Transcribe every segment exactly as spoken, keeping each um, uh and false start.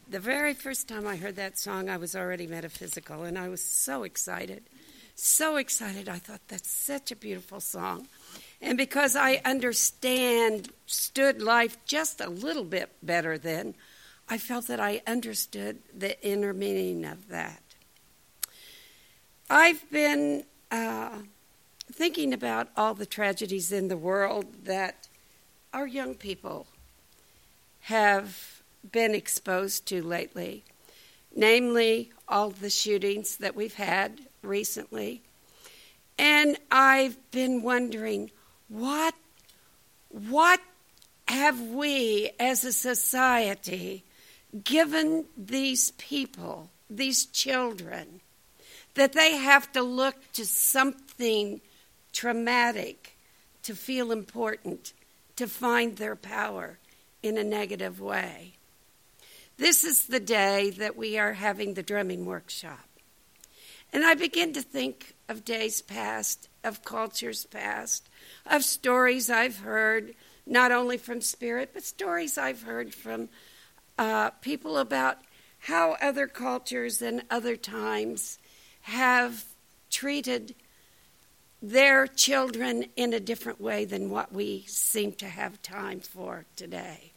The very first time I heard that song, I was already metaphysical, and I was so excited. So excited. I thought, that's such a beautiful song. And because I understand, stood life just a little bit better then, I felt that I understood the inner meaning of that. I've been uh, thinking about all the tragedies in the world that our young people have been exposed to lately, namely all the shootings that we've had recently. And I've been wondering, what, what have we as a society given these people, these children, that they have to look to something traumatic to feel important, to find their power in a negative way? This is the day that we are having the drumming workshop. And I begin to think of days past, of cultures past, of stories I've heard, not only from spirit, but stories I've heard from uh, people about how other cultures and other times have treated their children in a different way than what we seem to have time for today.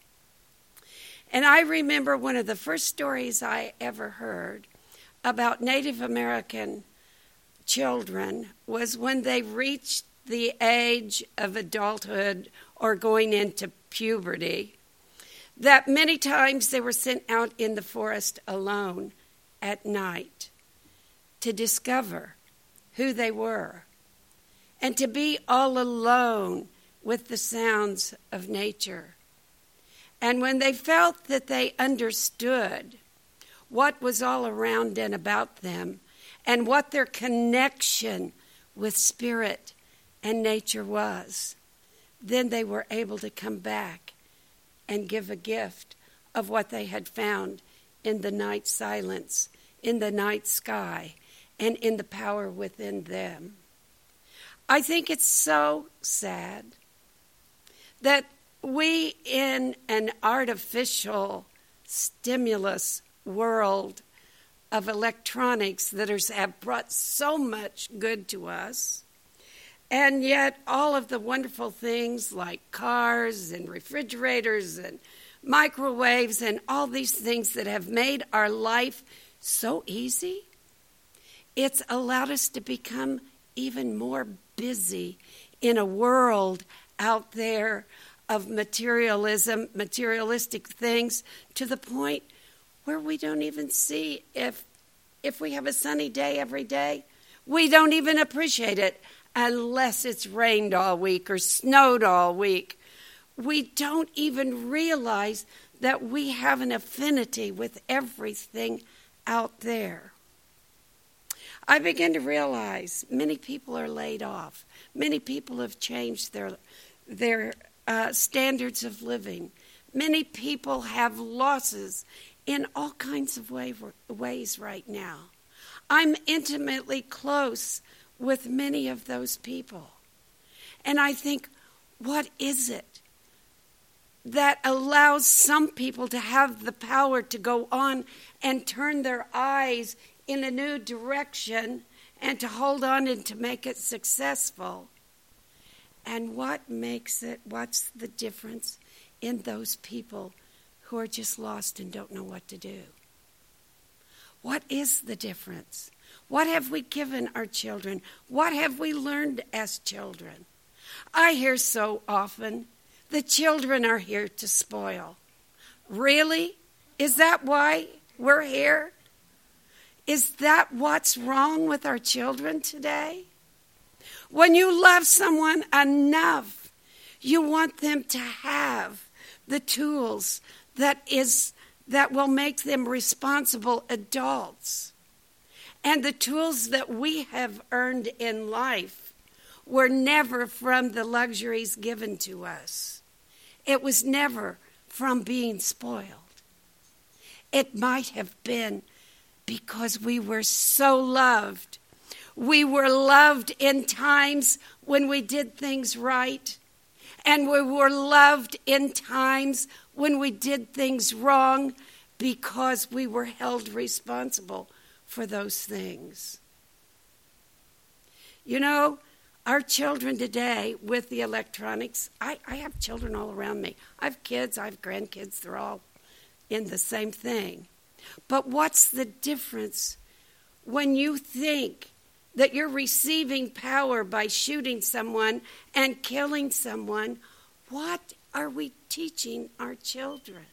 And I remember one of the first stories I ever heard about Native American children was when they reached the age of adulthood or going into puberty, that many times they were sent out in the forest alone at night to discover who they were and to be all alone with the sounds of nature. And when they felt that they understood what was all around and about them and what their connection with spirit and nature was, then they were able to come back and give a gift of what they had found in the night silence, in the night sky, and in the power within them. I think it's so sad that we, in an artificial stimulus world of electronics that are, have brought so much good to us, and yet all of the wonderful things like cars and refrigerators and microwaves and all these things that have made our life so easy, it's allowed us to become even more busy in a world out there of materialism, materialistic things, to the point where we don't even see if if we have a sunny day every day, we don't even appreciate it unless it's rained all week or snowed all week. We don't even realize that we have an affinity with everything out there. I begin to realize many people are laid off. Many people have changed their their Uh, standards of living. Many people have losses in all kinds of way, ways right now. I'm intimately close with many of those people. And I think, what is it that allows some people to have the power to go on and turn their eyes in a new direction and to hold on and to make it successful? And what makes it, what's the difference in those people who are just lost and don't know what to do? What is the difference? What have we given our children? What have we learned as children? I hear so often, the children are here to spoil. Really? Is that why we're here? Is that what's wrong with our children today? When you love someone enough, you want them to have the tools that is that will make them responsible adults. And the tools that we have earned in life were never from the luxuries given to us. It was never from being spoiled. It might have been because we were so loved. We were loved in times when we did things right, and we were loved in times when we did things wrong, because we were held responsible for those things. You know, our children today with the electronics, I, I have children all around me. I have kids, I have grandkids, they're all in the same thing. But what's the difference when you think that you're receiving power by shooting someone and killing someone? What are we teaching our children?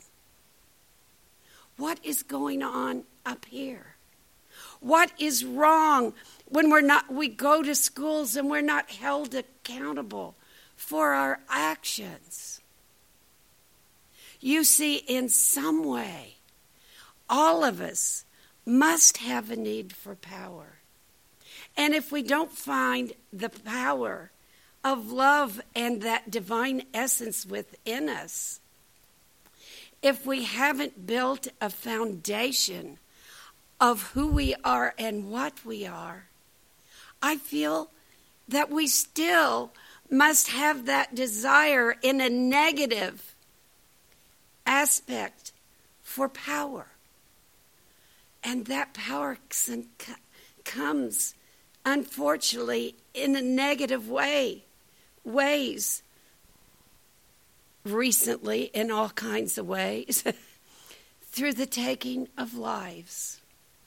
What is going on up here? What is wrong when we're not, we go to schools and we're not held accountable for our actions? You see, in some way, all of us must have a need for power. And if we don't find the power of love and that divine essence within us, if we haven't built a foundation of who we are and what we are, I feel that we still must have that desire in a negative aspect for power. And that power comes, unfortunately, in a negative way, ways, recently in all kinds of ways, through the taking of lives.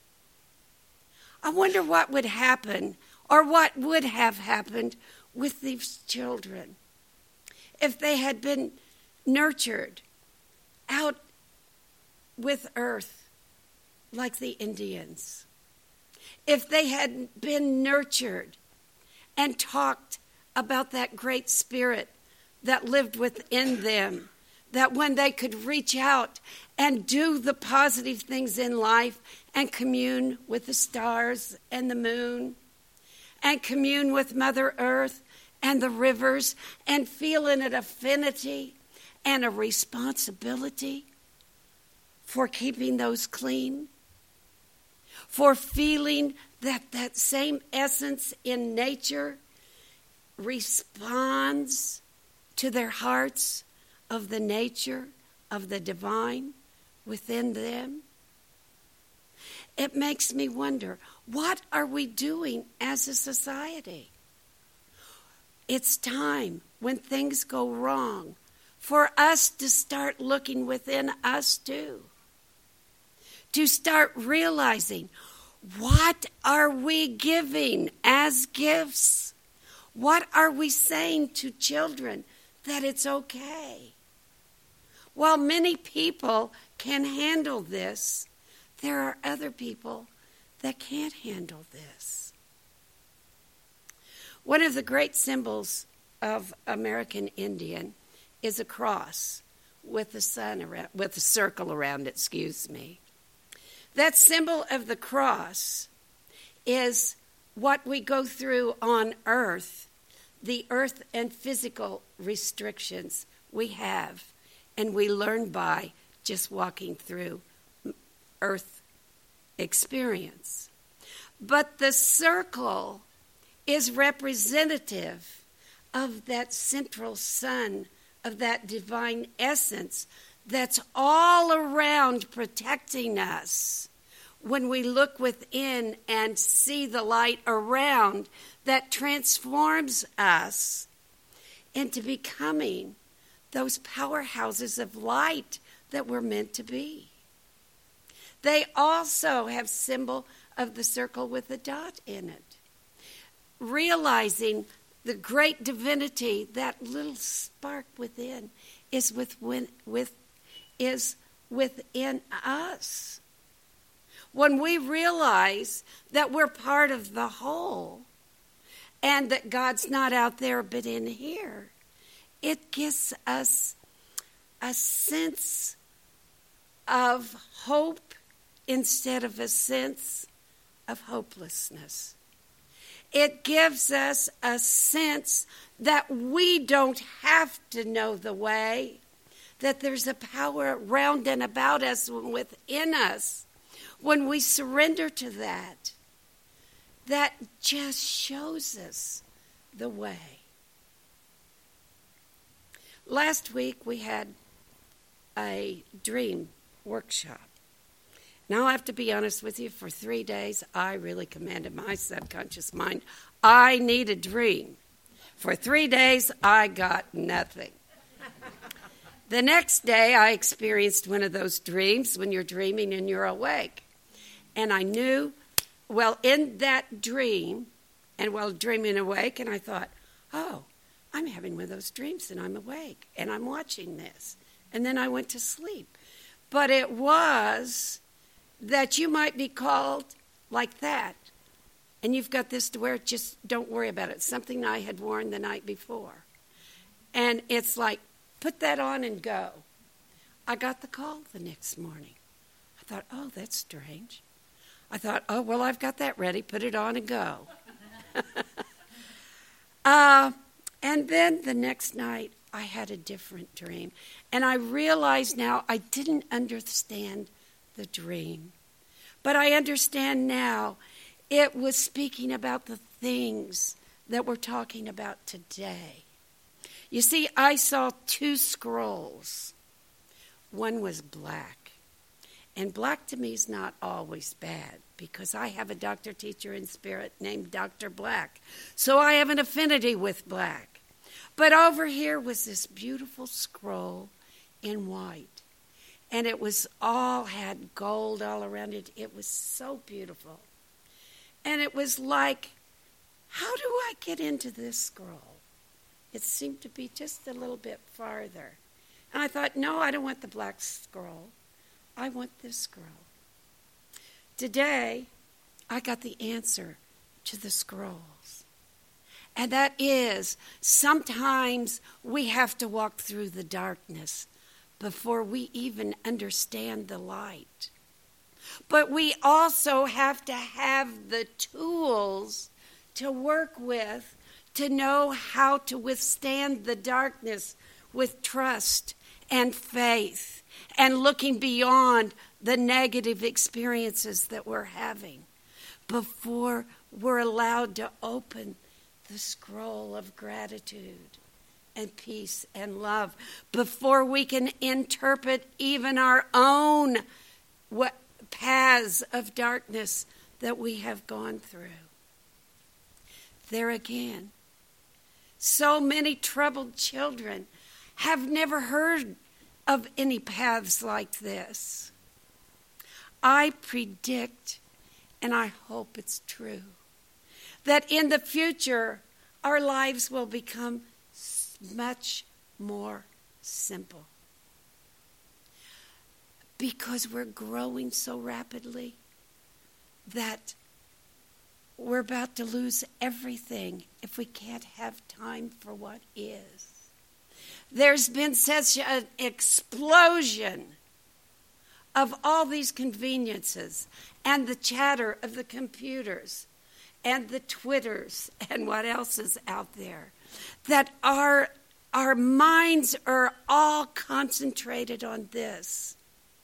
I wonder what would happen, or what would have happened with these children if they had been nurtured out with earth like the Indians. If they had been nurtured and talked about that great spirit that lived within them, that when they could reach out and do the positive things in life and commune with the stars and the moon and commune with Mother Earth and the rivers and feel an affinity and a responsibility for keeping those clean, for feeling that that same essence in nature responds to their hearts of the nature of the divine within them. It makes me wonder, what are we doing as a society? It's time, when things go wrong, for us to start looking within us too. To start realizing, what are we giving as gifts? What are we saying to children that it's okay? While many people can handle this, there are other people that can't handle this. One of the great symbols of American Indian is a cross with a sun around, with a circle around it, excuse me. That symbol of the cross is what we go through on earth, the earth and physical restrictions we have, and we learn by just walking through earth experience. But the circle is representative of that central sun, of that divine essence that's all around protecting us. When we look within and see the light around that transforms us into becoming those powerhouses of light that we're meant to be. They also have symbol of the circle with a dot in it. Realizing the great divinity, that little spark within is with, with is within us. When we realize that we're part of the whole and that God's not out there but in here, it gives us a sense of hope instead of a sense of hopelessness. It gives us a sense that we don't have to know the way, that there's a power around and about us and within us. When we surrender to that, that just shows us the way. Last week we had a dream workshop. Now, I have to be honest with you, for three days, I really commanded my subconscious mind. I need a dream. For three days, I got nothing. The next day, I experienced one of those dreams when you're dreaming and you're awake. And I knew, well, in that dream, and while dreaming awake, and I thought, oh, I'm having one of those dreams and I'm awake and I'm watching this. And then I went to sleep. But it was that you might be called like that. And you've got this to wear, just don't worry about it. Something I had worn the night before. And it's like, put that on and go. I got the call the next morning. I thought, oh, that's strange. I thought, oh, well, I've got that ready. Put it on and go. uh, and then the next night, I had a different dream. And I realize now I didn't understand the dream. But I understand now it was speaking about the things that we're talking about today. You see, I saw two scrolls. One was black. And black to me is not always bad because I have a doctor teacher in spirit named Doctor Black. So I have an affinity with black. But over here was this beautiful scroll in white. And it was all had gold all around it. It was so beautiful. And it was like, how do I get into this scroll? It seemed to be just a little bit farther. And I thought, no, I don't want the black scroll. I want this scroll. Today, I got the answer to the scrolls. And that is, sometimes we have to walk through the darkness before we even understand the light. But we also have to have the tools to work with to know how to withstand the darkness with trust and faith and looking beyond the negative experiences that we're having before we're allowed to open the scroll of gratitude and peace and love, before we can interpret even our own what paths of darkness that we have gone through. There again, so many troubled children have never heard of any paths like this. I predict, and I hope it's true, that in the future our lives will become much more simple. Because we're growing so rapidly that we're about to lose everything if we can't have time for what is. There's been such an explosion of all these conveniences and the chatter of the computers and the Twitters and what else is out there, that our, our minds are all concentrated on this.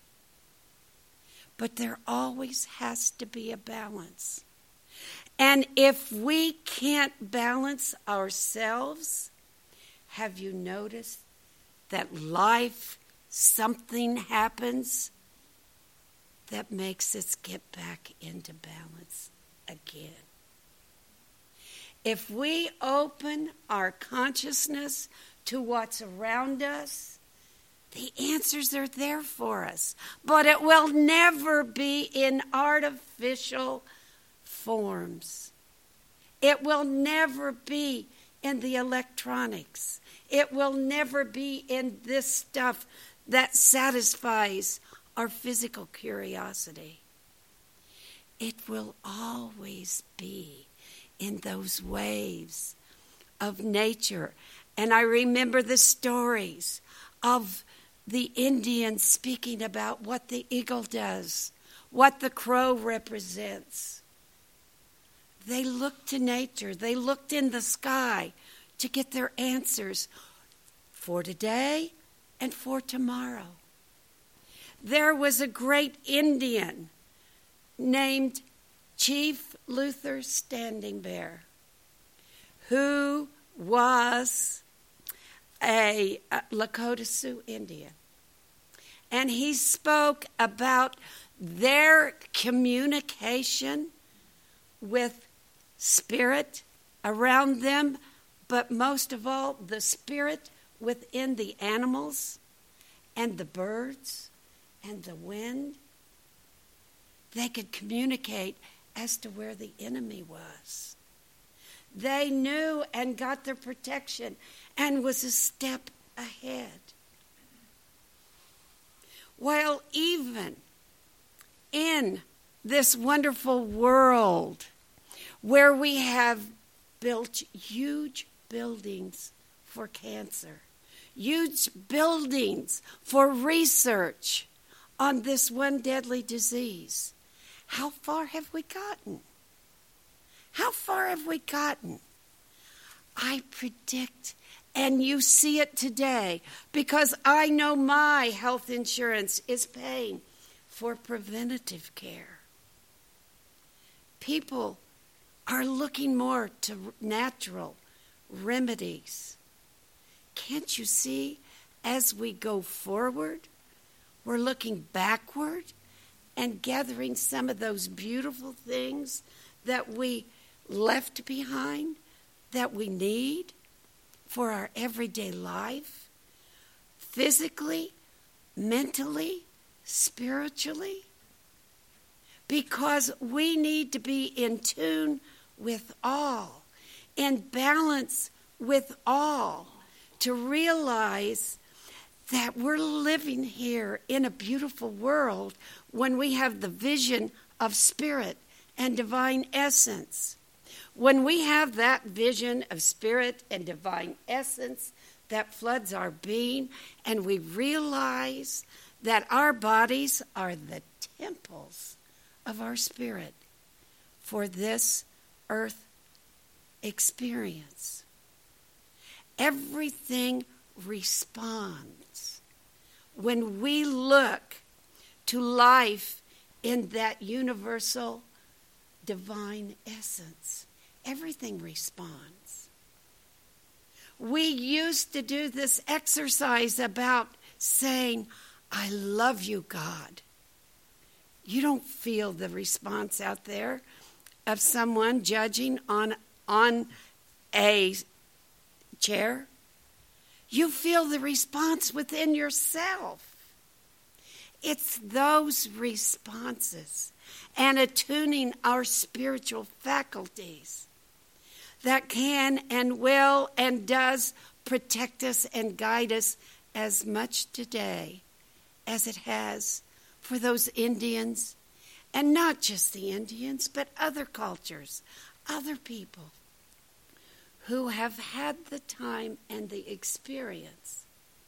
But there always has to be a balance. And if we can't balance ourselves, have you noticed that life, something happens that makes us get back into balance again? If we open our consciousness to what's around us, the answers are there for us. But it will never be in artificial forms. It will never be in the electronics. It will never be in this stuff that satisfies our physical curiosity. It will always be in those waves of nature. And I remember the stories of the Indians speaking about what the eagle does, what the crow represents. They looked to nature. They looked in the sky to get their answers for today and for tomorrow. There was a great Indian named Chief Luther Standing Bear, who was a, a Lakota Sioux Indian. And he spoke about their communication with spirit around them, but most of all, the spirit within the animals and the birds and the wind. They could communicate as to where the enemy was. They knew and got their protection and was a step ahead. While even in this wonderful world where we have built huge buildings for cancer, huge buildings for research on this one deadly disease, how far have we gotten? How far have we gotten? I predict, and you see it today, because I know my health insurance is paying for preventative care. People are looking more to natural remedies. Can't you see, as we go forward, we're looking backward and gathering some of those beautiful things that we left behind, that we need for our everyday life, physically, mentally, spiritually, because we need to be in tune with all, in balance with all, to realize that we're living here in a beautiful world when we have the vision of spirit and divine essence. When we have that vision of spirit and divine essence that floods our being, and we realize that our bodies are the temples of our spirit for this earth experience, everything responds when we look to life in that universal divine essence. Everything responds. We used to do this exercise about saying, I love you, God. You don't feel the response out there of someone judging on, on a chair. You feel the response within yourself. It's those responses and attuning our spiritual faculties that can and will and does protect us and guide us as much today as it has for those Indians, and not just the Indians, but other cultures, other people who have had the time and the experience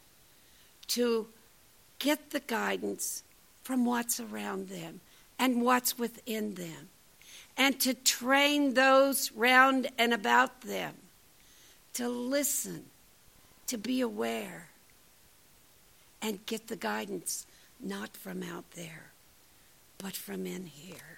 to get the guidance from what's around them and what's within them, and to train those round and about them to listen, to be aware, and get the guidance not from out there, but from in here.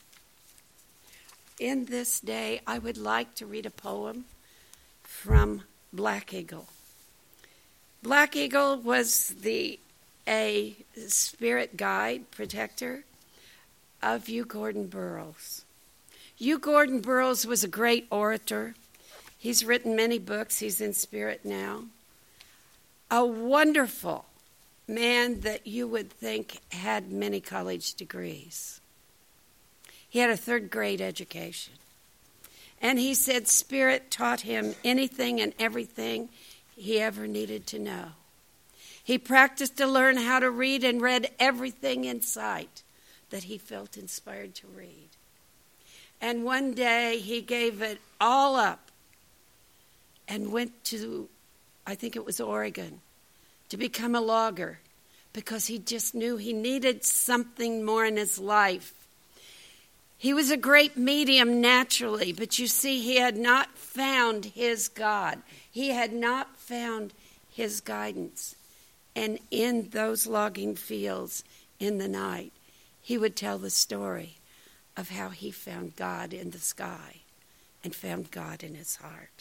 In this day, I would like to read a poem from Black Eagle. Black Eagle was the a spirit guide, protector of Hugh Gordon Burroughs. Hugh Gordon Burroughs was a great orator. He's written many books. He's in spirit now. A wonderful man that you would think had many college degrees. He had a third grade education. And he said spirit taught him anything and everything he ever needed to know. He practiced to learn how to read and read everything in sight that he felt inspired to read. And one day he gave it all up and went to, I think it was Oregon, to become a logger because he just knew he needed something more in his life. He was a great medium naturally, but you see, he had not found his God. He had not found his guidance. And in those logging fields in the night, he would tell the story of how he found God in the sky and found God in his heart.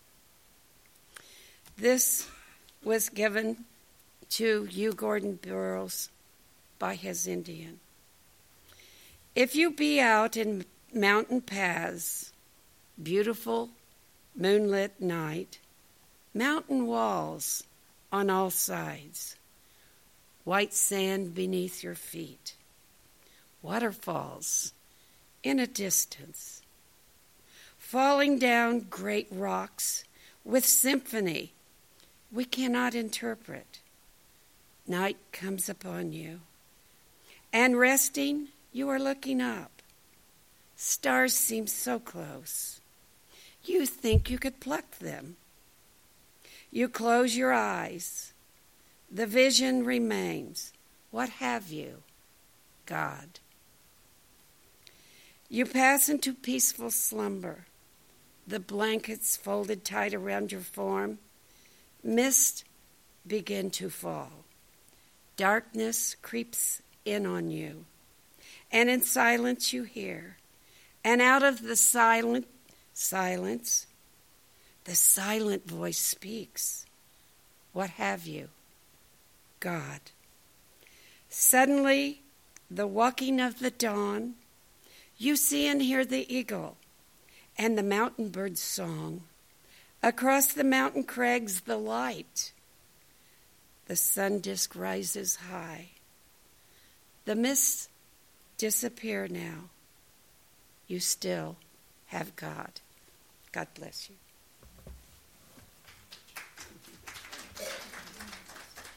This was given to Hugh Gordon Burroughs by his Indian. If you be out in mountain paths, beautiful moonlit night, mountain walls on all sides, white sand beneath your feet, waterfalls in a distance, falling down great rocks with symphony we cannot interpret. Night comes upon you, and resting, you are looking up. Stars seem so close. You think you could pluck them. You close your eyes. The vision remains. What have you? God. You pass into peaceful slumber. The blankets folded tight around your form. Mist begin to fall. Darkness creeps in on you. And in silence you hear. And out of the silent silence, the silent voice speaks. What have you? God. Suddenly, the walking of the dawn, you see and hear the eagle and the mountain bird's song. Across the mountain crags, the light. The sun disk rises high. The mists disappear now. You still have God. God bless you.